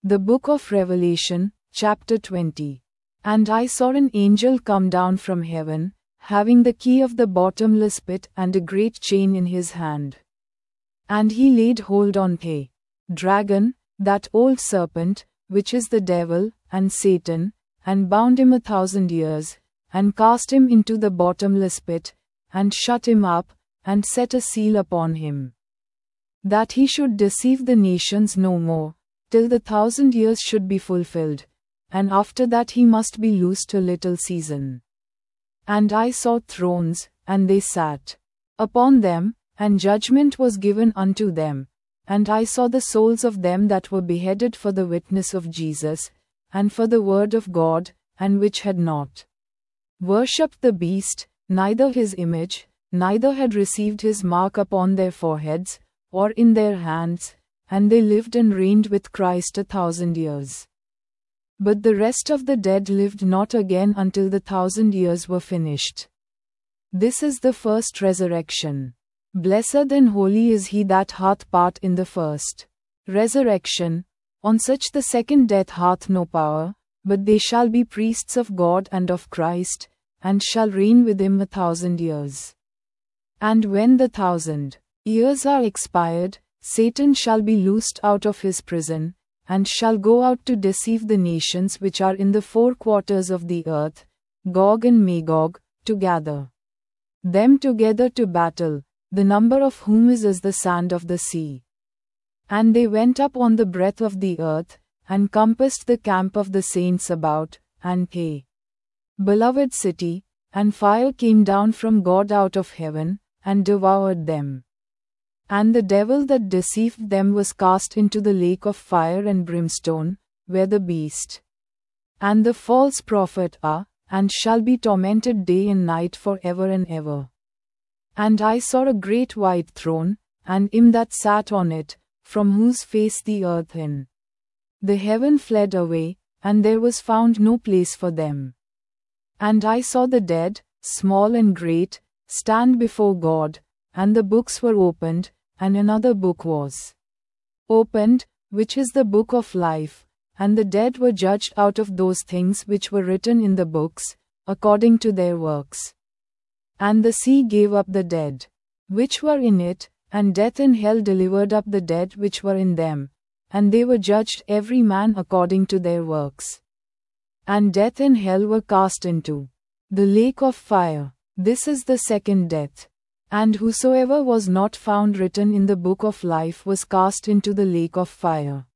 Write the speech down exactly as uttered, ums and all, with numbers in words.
The Book of Revelation, chapter twenty. And I saw an angel come down from heaven, having the key of the bottomless pit and a great chain in his hand. And he laid hold on the dragon, that old serpent, which is the devil, and Satan, and bound him a thousand years, and cast him into the bottomless pit, and shut him up, and set a seal upon him, that he should deceive the nations no more, till the thousand years should be fulfilled, and after that he must be loosed a little season. And I saw thrones, and they sat upon them, and judgment was given unto them. And I saw the souls of them that were beheaded for the witness of Jesus, and for the word of God, and which had not worshipped the beast, neither his image, neither had received his mark upon their foreheads, or in their hands, and they lived and reigned with Christ a thousand years. But the rest of the dead lived not again until the thousand years were finished. This is the first resurrection. Blessed and holy is he that hath part in the first resurrection. On such the second death hath no power, but they shall be priests of God and of Christ, and shall reign with him a thousand years. And when the thousand years are expired, Satan shall be loosed out of his prison, and shall go out to deceive the nations which are in the four quarters of the earth, Gog and Magog, to gather them together to battle, the number of whom is as the sand of the sea. And they went up on the breadth of the earth, and compassed the camp of the saints about, and a beloved city, and fire came down from God out of heaven, and devoured them. And the devil that deceived them was cast into the lake of fire and brimstone, where the beast and the false prophet are, and shall be tormented day and night for ever and ever. And I saw a great white throne, and him that sat on it, from whose face the earth and the heaven fled away, and there was found no place for them. And I saw the dead, small and great, stand before God, and the books were opened, and another book was opened, which is the book of life, and the dead were judged out of those things which were written in the books, according to their works. And the sea gave up the dead which were in it, and death and hell delivered up the dead which were in them, and they were judged every man according to their works. And death and hell were cast into the lake of fire. This is the second death. And whosoever was not found written in the book of life was cast into the lake of fire.